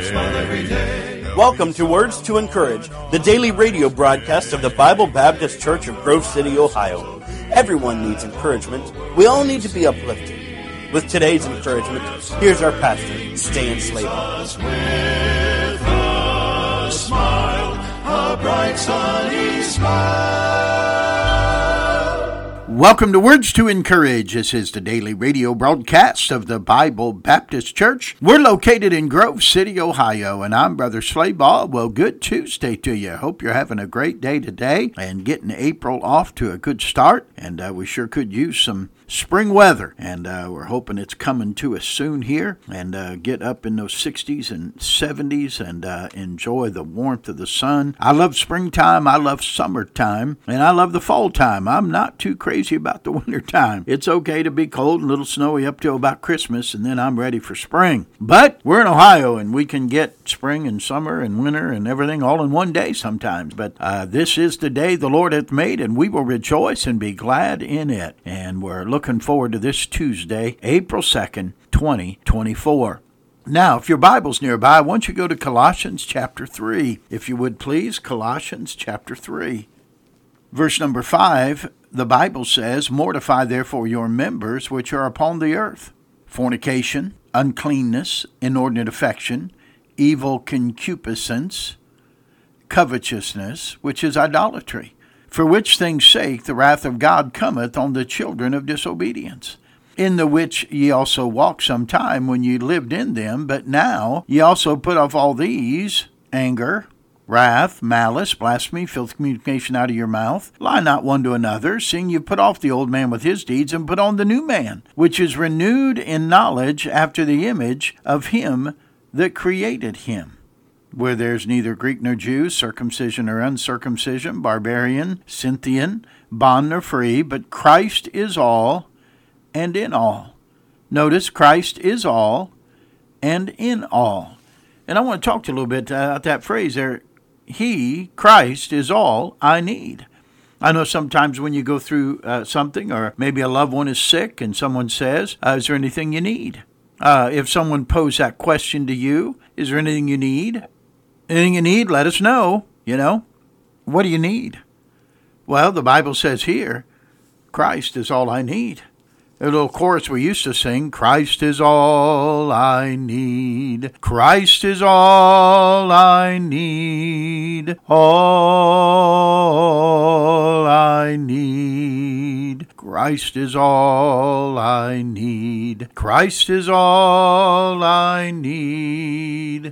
Welcome to Words to Encourage, the daily radio broadcast of the Bible Baptist Church of Grove City, Ohio. Everyone needs encouragement. We all need to be uplifted. With today's encouragement, here's our pastor, Stan Slabaugh. With a smile, a bright sunny smile. Welcome to Words to Encourage. This is the daily radio broadcast of the Bible Baptist Church. We're located in Grove City, Ohio, and I'm Brother Slabaugh. Well, good Tuesday to you. Hope you're having a great day today and getting April off to a good start. And we sure could use some spring weather, and we're hoping it's coming to us soon here, and get up in those 60s and 70s and enjoy the warmth of the sun. I love springtime, I love summertime, and I love the fall time. I'm not too crazy about the winter time. It's okay to be cold and a little snowy up till about Christmas, and then I'm ready for spring. But we're in Ohio, and we can get spring and summer and winter and everything all in one day sometimes. But this is the day the Lord hath made, and we will rejoice and be glad in it. And we're looking forward to this Tuesday, April 2nd, 2024. Now, if your Bible's nearby, I want you to go to Colossians chapter 3. If you would please, Colossians chapter 3. Verse number 5, the Bible says, "Mortify therefore your members which are upon the earth, fornication, uncleanness, inordinate affection, evil concupiscence, covetousness, which is idolatry. For which things' sake the wrath of God cometh on the children of disobedience, in the which ye also walked sometime when ye lived in them, but now ye also put off all these, anger, wrath, malice, blasphemy, filthy communication out of your mouth. Lie not one to another, seeing you put off the old man with his deeds, and put on the new man, which is renewed in knowledge after the image of him that created him. Where there's neither Greek nor Jew, circumcision or uncircumcision, barbarian, Scythian, bond nor free, but Christ is all and in all." Notice, Christ is all and in all. And I want to talk to you a little bit about that phrase there. He, Christ, is all I need. I know sometimes when you go through something, or maybe a loved one is sick and someone says, is there anything you need? If someone posed that question to you, is there anything you need? Anything you need, let us know, What do you need? Well, the Bible says here, Christ is all I need. A little chorus we used to sing, Christ is all I need. Christ is all I need. All I need. Christ is all I need. Christ is all I need.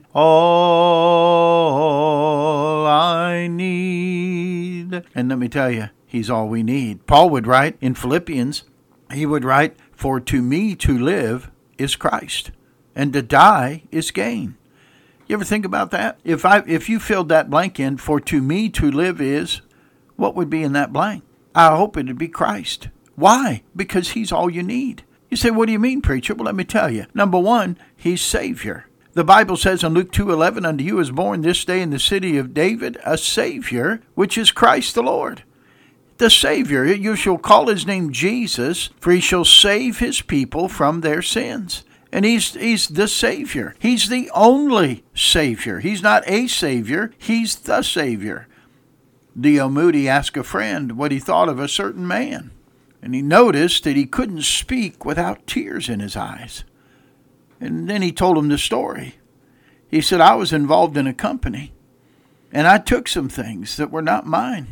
All I need. And let me tell you, he's all we need. Paul would write in Philippians, he would write, "For to me to live is Christ, and to die is gain." You ever think about that? If you filled that blank in, "For to me to live is," what would be in that blank? I hope it would be Christ. Why? Because he's all you need. You say, "What do you mean, preacher?" Well, let me tell you. Number one, he's Savior. The Bible says in Luke 2:11, "Unto you is born this day in the city of David a Savior, which is Christ the Lord." The Savior, you shall call his name Jesus, for he shall save his people from their sins. And he's the Savior. He's the only Savior. He's not a Savior, he's the Savior. D.L. Moody asked a friend what he thought of a certain man, and he noticed that he couldn't speak without tears in his eyes. And then he told him the story. He said, "I was involved in a company, and I took some things that were not mine.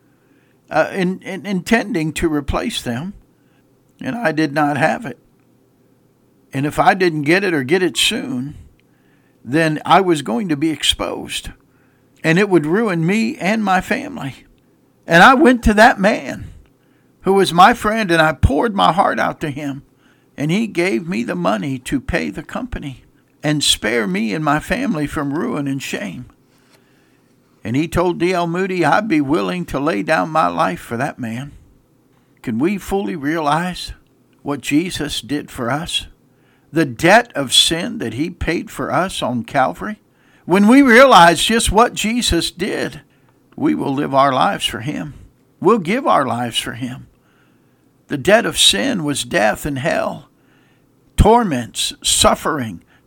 Intending to replace them, and I did not have it. And if I didn't get it or get it soon, then I was going to be exposed, and it would ruin me and my family. And I went to that man who was my friend, and I poured my heart out to him, and he gave me the money to pay the company and spare me and my family from ruin and shame." And he told D.L. Moody, "I'd be willing to lay down my life for that man." Can we fully realize what Jesus did for us? The debt of sin that he paid for us on Calvary? When we realize just what Jesus did, we will live our lives for him. We'll give our lives for him. The debt of sin was death and hell, torments, suffering,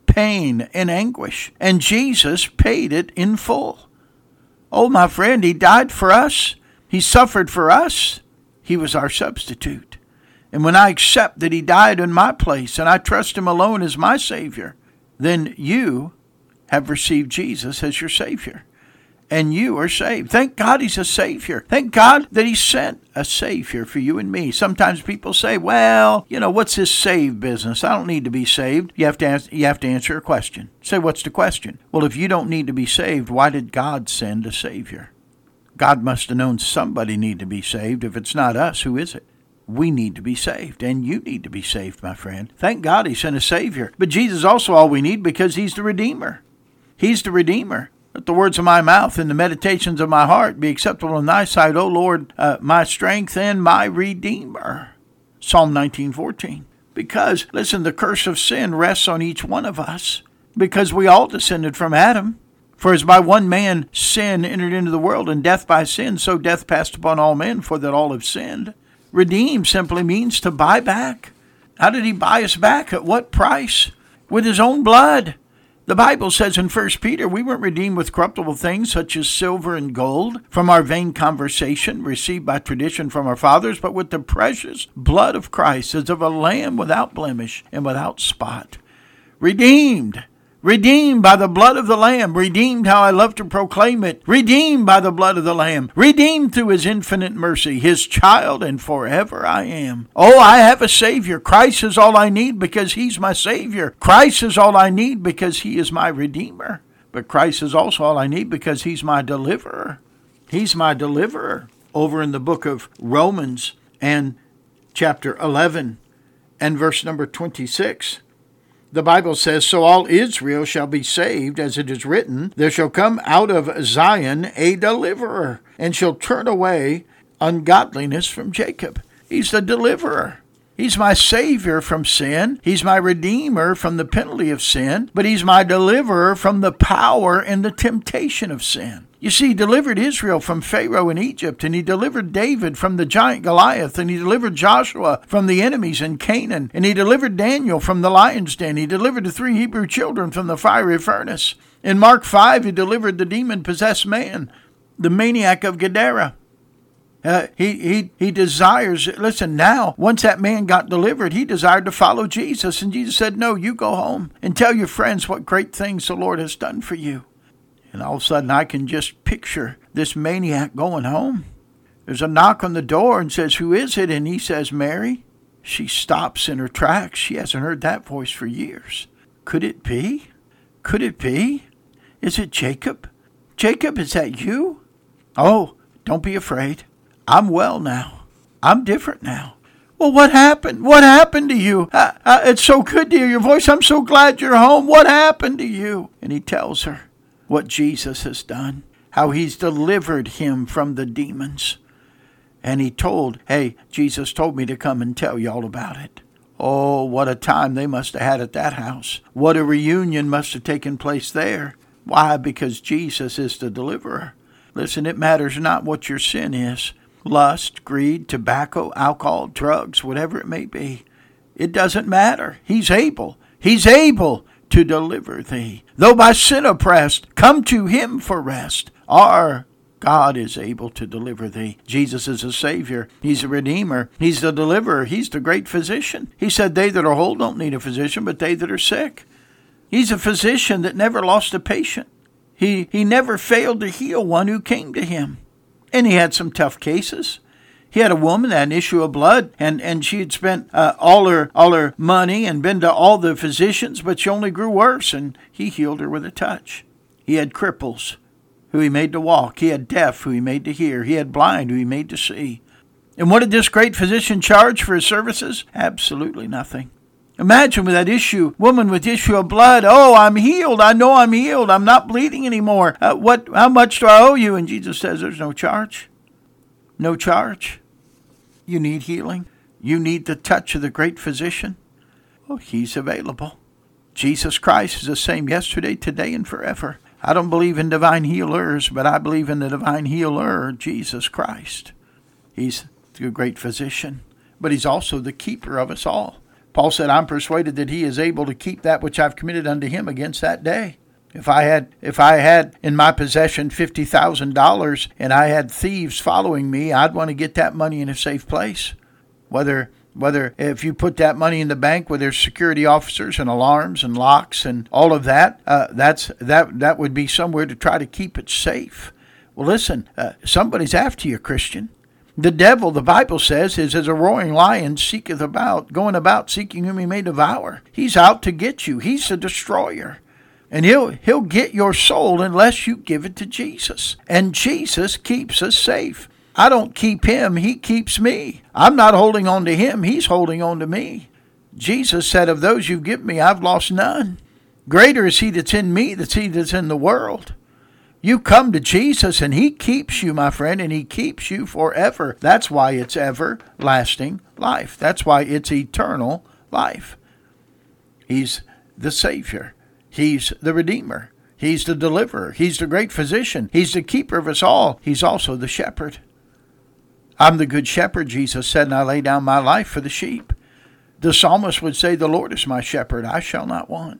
pain and anguish, and Jesus paid it in full. Oh, my friend, he died for us. He suffered for us. He was our substitute. And when I accept that he died in my place and I trust him alone as my Savior, then you have received Jesus as your Savior. And you are saved. Thank God he's a Savior. Thank God that he sent a Savior for you and me. Sometimes people say, well, what's this saved business? I don't need to be saved. You have to answer a question. Say, what's the question? Well, if you don't need to be saved, why did God send a Savior? God must have known somebody needed to be saved. If it's not us, who is it? We need to be saved, and you need to be saved, my friend. Thank God he sent a Savior. But Jesus is also all we need because he's the Redeemer. He's the Redeemer. Let the words of my mouth and the meditations of my heart be acceptable in thy sight, O Lord, my strength and my Redeemer. Psalm 19:14. Because, listen, the curse of sin rests on each one of us, because we all descended from Adam. For as by one man sin entered into the world, and death by sin, so death passed upon all men, for that all have sinned. Redeem simply means to buy back. How did he buy us back? At what price? With his own blood. The Bible says in 1 Peter, we weren't redeemed with corruptible things such as silver and gold from our vain conversation received by tradition from our fathers, but with the precious blood of Christ as of a lamb without blemish and without spot. Redeemed. Redeemed by the blood of the Lamb. Redeemed, how I love to proclaim it. Redeemed by the blood of the Lamb. Redeemed through his infinite mercy. His child, and forever I am. Oh, I have a Savior. Christ is all I need because he's my Savior. Christ is all I need because he is my Redeemer. But Christ is also all I need because he's my deliverer. He's my deliverer. Over in the book of Romans and chapter 11 and verse number 26. The Bible says, so all Israel shall be saved, as it is written, there shall come out of Zion a deliverer, and shall turn away ungodliness from Jacob. He's the deliverer. He's my Savior from sin. He's my Redeemer from the penalty of sin, but he's my deliverer from the power and the temptation of sin. You see, he delivered Israel from Pharaoh in Egypt, and he delivered David from the giant Goliath, and he delivered Joshua from the enemies in Canaan, and he delivered Daniel from the lion's den. He delivered the 3 Hebrew children from the fiery furnace. In Mark 5, he delivered the demon-possessed man, the maniac of Gadara. He desires, listen, now, once that man got delivered, he desired to follow Jesus, and Jesus said, no, you go home and tell your friends what great things the Lord has done for you. And all of a sudden, I can just picture this maniac going home. There's a knock on the door and says, who is it? And he says, Mary. She stops in her tracks. She hasn't heard that voice for years. Could it be? Could it be? Is it Jacob? Jacob, is that you? Oh, don't be afraid. I'm well now. I'm different now. Well, what happened? What happened to you? It's so good to hear your voice. I'm so glad you're home. What happened to you? And he tells her what Jesus has done, how he's delivered him from the demons. And he told, hey, Jesus told me to come and tell you all about it. Oh, what a time they must have had at that house. What a reunion must have taken place there. Why? Because Jesus is the deliverer. Listen, it matters not what your sin is. Lust, greed, tobacco, alcohol, drugs, whatever it may be. It doesn't matter. He's able. He's able to deliver thee. Though by sin oppressed, come to him for rest. Our God is able to deliver thee. Jesus is a Savior. He's a Redeemer. He's the deliverer. He's the great physician. He said they that are whole don't need a physician, but they that are sick. He's a physician that never lost a patient. He never failed to heal one who came to him. And he had some tough cases. He had a woman that had an issue of blood, and she had spent all her money and been to all the physicians, but she only grew worse, and he healed her with a touch. He had cripples who he made to walk. He had deaf who he made to hear. He had blind who he made to see. And what did this great physician charge for his services? Absolutely nothing. Imagine with that woman with issue of blood. Oh, I'm healed. I know I'm healed. I'm not bleeding anymore. How much do I owe you? And Jesus says there's no charge. No charge. You need healing. You need the touch of the great physician. Oh, he's available. Jesus Christ is the same yesterday, today, and forever. I don't believe in divine healers, but I believe in the divine healer, Jesus Christ. He's the great physician, but he's also the keeper of us all. Paul said, I'm persuaded that he is able to keep that which I've committed unto him against that day. If I had in my possession $50,000 and I had thieves following me, I'd want to get that money in a safe place. Whether if you put that money in the bank where there's security officers and alarms and locks and all of that, that would be somewhere to try to keep it safe. Well, listen, somebody's after you, Christian. The devil, the Bible says, is as a roaring lion going about seeking whom he may devour. He's out to get you. He's a destroyer. And he'll get your soul unless you give it to Jesus. And Jesus keeps us safe. I don't keep him, he keeps me. I'm not holding on to him, he's holding on to me. Jesus said, of those you've given me, I've lost none. Greater is he that's in me than he that's in the world. You come to Jesus and he keeps you, my friend, and he keeps you forever. That's why it's everlasting life. That's why it's eternal life. He's the Savior. He's the Redeemer. He's the Deliverer. He's the great Physician. He's the keeper of us all. He's also the Shepherd. I'm the good shepherd, Jesus said, and I lay down my life for the sheep. The psalmist would say, the Lord is my shepherd, I shall not want.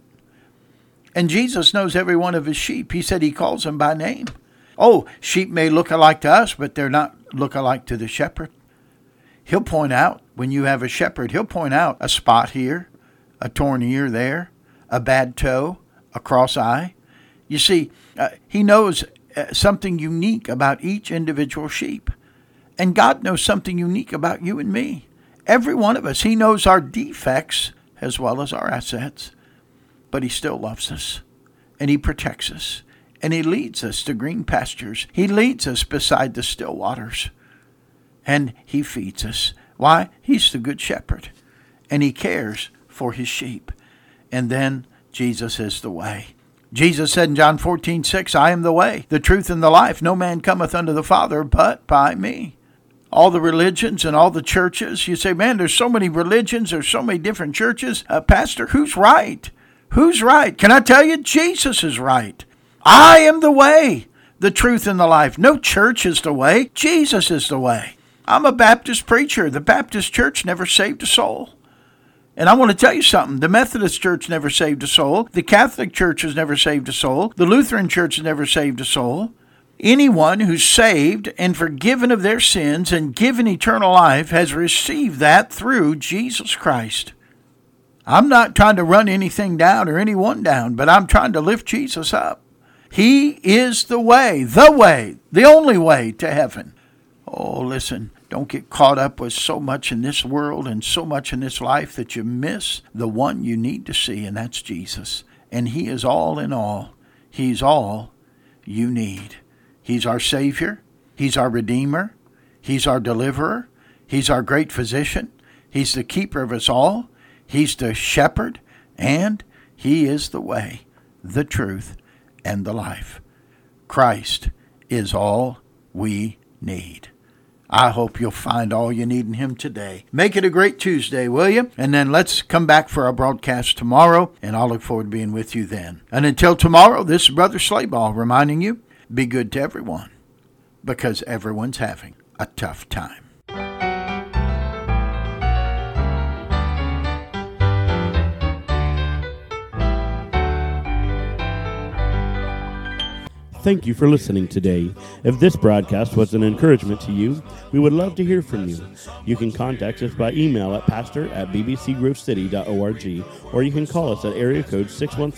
And Jesus knows every one of his sheep. He said he calls them by name. Oh, sheep may look alike to us, but they're not look alike to the shepherd. He'll point out, when you have a shepherd, he'll point out a spot here, a torn ear there, a bad toe, a cross eye. You see, he knows something unique about each individual sheep. And God knows something unique about you and me. Every one of us. He knows our defects as well as our assets. But he still loves us. And he protects us. And he leads us to green pastures. He leads us beside the still waters. And he feeds us. Why? He's the good shepherd. And he cares for his sheep. And then Jesus is the way. Jesus said in John 14:6, I am the way, the truth, and the life. No man cometh unto the Father but by me. All the religions and all the churches, you say, man, there's so many religions, there's so many different churches. Pastor, who's right? Who's right? Can I tell you? Jesus is right. I am the way, the truth, and the life. No church is the way. Jesus is the way. I'm a Baptist preacher. The Baptist church never saved a soul. And I want to tell you something. The Methodist Church never saved a soul. The Catholic Church has never saved a soul. The Lutheran Church has never saved a soul. Anyone who's saved and forgiven of their sins and given eternal life has received that through Jesus Christ. I'm not trying to run anything down or anyone down, but I'm trying to lift Jesus up. He is the way, the only way to heaven. Oh, listen, don't get caught up with so much in this world and so much in this life that you miss the one you need to see, and that's Jesus. And he is all in all. He's all you need. He's our Savior. He's our Redeemer. He's our Deliverer. He's our great Physician. He's the keeper of us all. He's the Shepherd. And he is the way, the truth, and the life. Christ is all we need. I hope you'll find all you need in him today. Make it a great Tuesday, will you? And then let's come back for our broadcast tomorrow, and I'll look forward to being with you then. And until tomorrow, this is Brother Slayball reminding you, be good to everyone, because everyone's having a tough time. Thank you for listening today. If this broadcast was an encouragement to you, we would love to hear from you. You can contact us by email at pastor@bbcgrovecity.org, or you can call us at area code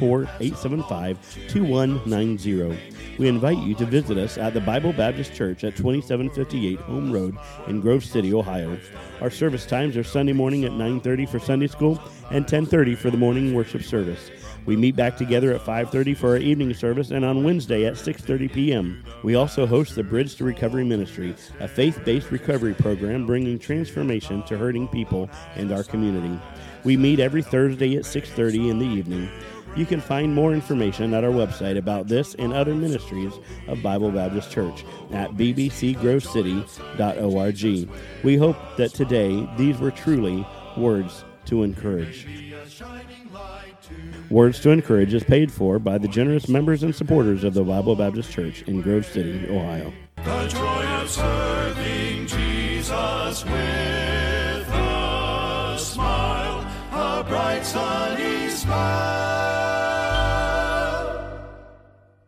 614-875-2190. We invite you to visit us at the Bible Baptist Church at 2758 Home Road in Grove City, Ohio. Our service times are Sunday morning at 9:30 for Sunday school and 10:30 for the morning worship service. We meet back together at 5:30 for our evening service and on Wednesday at 6:30 p.m. We also host the Bridge to Recovery Ministry, a faith-based recovery program bringing transformation to hurting people and our community. We meet every Thursday at 6:30 in the evening. You can find more information at our website about this and other ministries of Bible Baptist Church at bbcgrovecity.org. We hope that today these were truly words to encourage. Words to Encourage is paid for by the generous members and supporters of the Bible Baptist Church in Grove City, Ohio. The joy of serving Jesus with a smile, sunny smile.